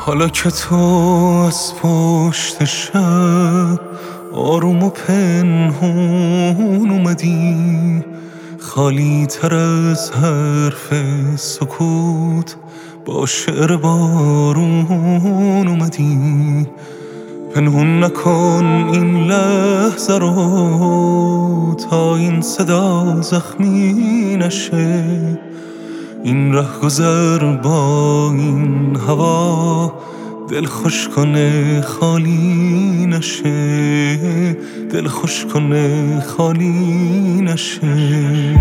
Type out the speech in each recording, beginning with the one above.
حالا که تو از پشت شب آروم و پنهون اومدی، خالی تر از حرف سکوت با شعر بارون اومدی. پنهون نکن این لحظه رو تا این صدا زخمی نشه. این رهگذر با این هوا دل خوش کنه خالی نشه، دل خوش کنه خالی نشه.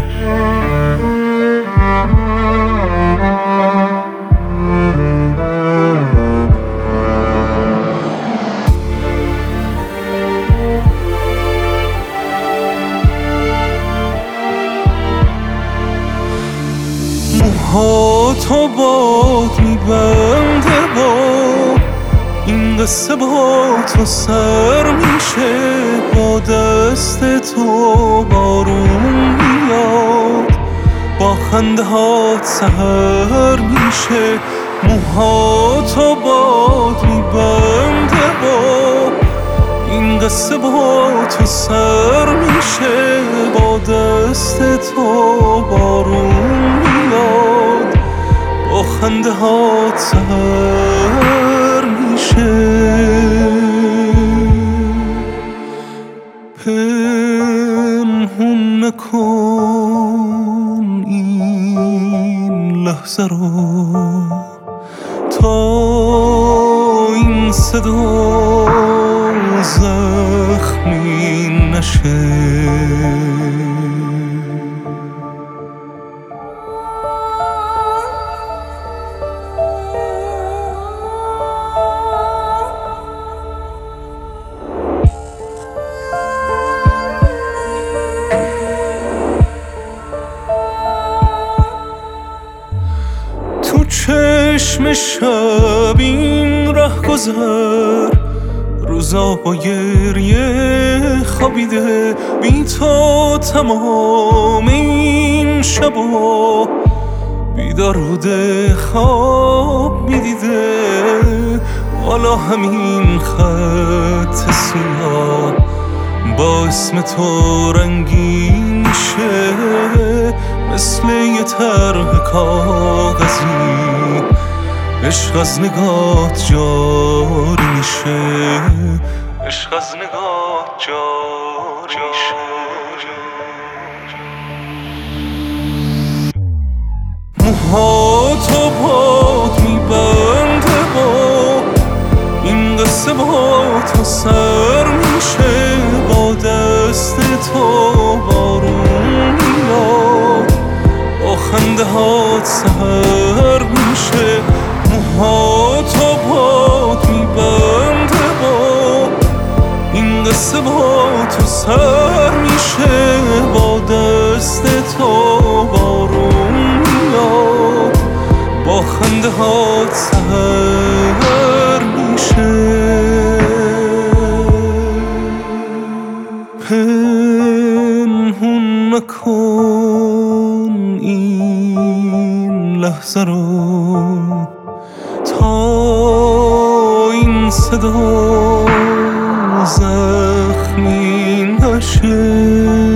موهاتو باد میبنده با این قصه با تو سر میشه، با دست تو بارون میاد، با خنده هات سحر میشه. موهاتو باد میبنده با این قصه با تو سر میشه، با دست تو بارون میاد، با خنده هات سحر میشه. پنهون نکن این لحظه رو تا این صدا زخمی نشه. تو چشم شب این رهگذر روزا با گریه خوابیده، بی تو تمام این شبا بیدار بوده خواب میدیده. حالا همین خط سیاه با اسم تو رنگین میشه، مثل یه طرح کاغذی عشق از نگات جاری میشه، عشق از نگات جاری میشه. موهاتو باد میبنده با این قصه با تو سر میشه، با دست تو بارون میاد، با خنده هات سحر میشه. موهاتو باد میبنده با این قصه با تو سر میشه، با دست تو بارون میاد، با خنده هات سحر میشه. پنهون نکن این لحظه رو تا این صدا زخمی نشه.